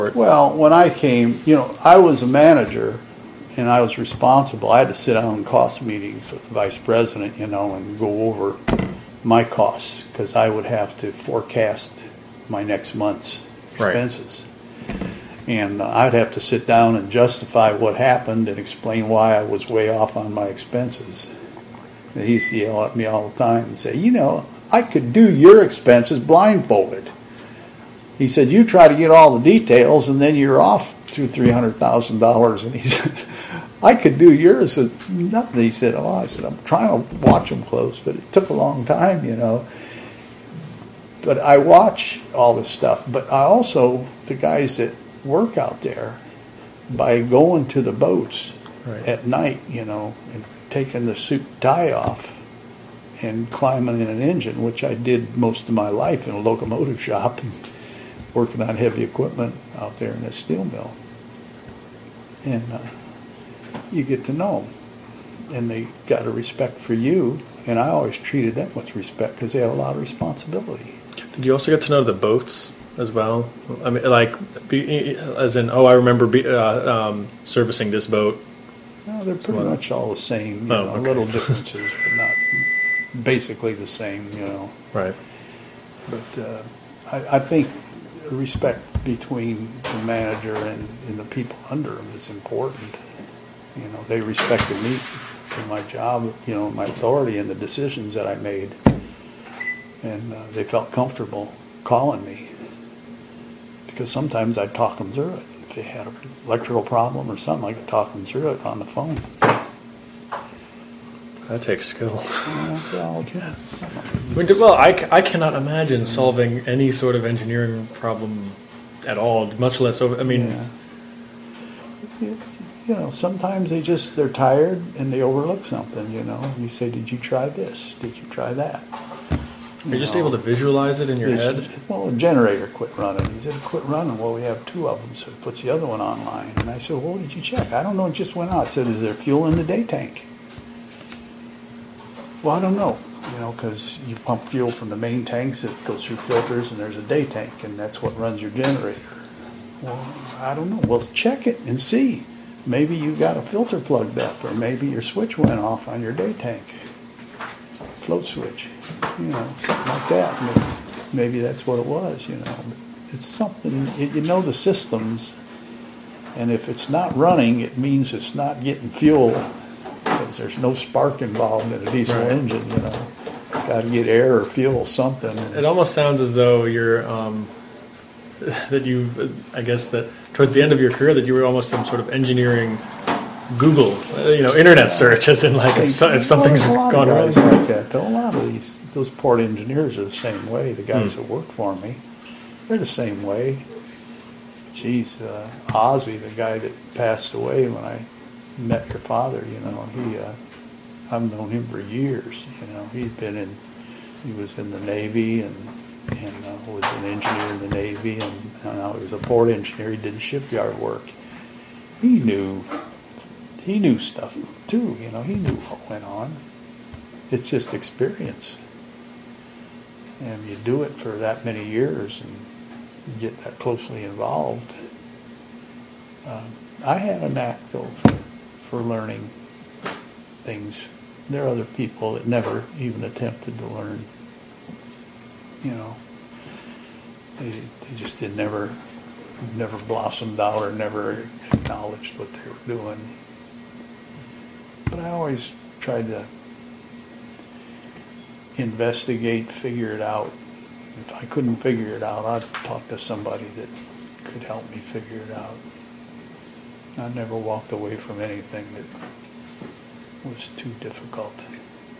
Well, when I came, I was a manager and I was responsible. I had to sit down in cost meetings with the vice president, and go over my costs because I would have to forecast my next month's expenses. Right. And I'd have to sit down and justify what happened and explain why I was way off on my expenses. And he used to yell at me all the time and say, I could do your expenses blindfolded. He said, you try to get all the details and then you're off $200,000-$300,000. And he said, I could do yours with nothing. He said, I said, I'm trying to watch them close, but it took a long time, But I watch all this stuff. But I also, the guys that work out there, by going to the boats at night, and taking the suit and tie off and climbing in an engine, which I did most of my life in a locomotive shop and working on heavy equipment out there in the steel mill. And you get to know them. And they got a respect for you. And I always treated them with respect because they have a lot of responsibility. Did you also get to know the boats as well? I mean, I remember servicing this boat. No, they're pretty much all the same. Little differences, but not basically the same, Right. But I think respect between the manager and the people under him is important. They respected me for my job, my authority and the decisions that I made. And they felt comfortable calling me because sometimes I'd talk them through it. If they had an electrical problem or something, I could talk them through it on the phone. That takes skill. Well, I cannot imagine solving any sort of engineering problem at all, much less over. I mean, it's, sometimes they're tired and they overlook something. You say, "Did you try this? Did you try that?" You're just able to visualize it in your head? Well, a generator quit running. He said, quit running. Well, we have two of them, so he puts the other one online. And I said, well, what did you check? I don't know, it just went out. I said, is there fuel in the day tank? Well, I don't know, because you pump fuel from the main tanks, it goes through filters, and there's a day tank, and that's what runs your generator. Well, I don't know. Well, check it and see. Maybe you got a filter plugged up, or maybe your switch went off on your day tank. Float switch. Something like that. Maybe that's what it was, It's something, the systems, and if it's not running, it means it's not getting fuel, because there's no spark involved in a diesel engine, It's got to get air or fuel, something. It almost sounds as though you're, that towards the end of your career, that you were almost some sort of engineering Google, internet search, as in if something's gone wrong. Like that. A lot of those port engineers are the same way. The guys that work for me, they're the same way. Geez, Ozzy, the guy that passed away when I met your father, I've known him for years. He was in the Navy and was an engineer in the Navy, and now he was a port engineer. He did shipyard work. He knew stuff too, he knew what went on. It's just experience. And you do it for that many years and you get that closely involved. I had a knack, though, for learning things. There are other people that never even attempted to learn. They just never blossomed out or never acknowledged what they were doing. But I always tried to investigate, figure it out. If I couldn't figure it out, I'd talk to somebody that could help me figure it out. I never walked away from anything that was too difficult.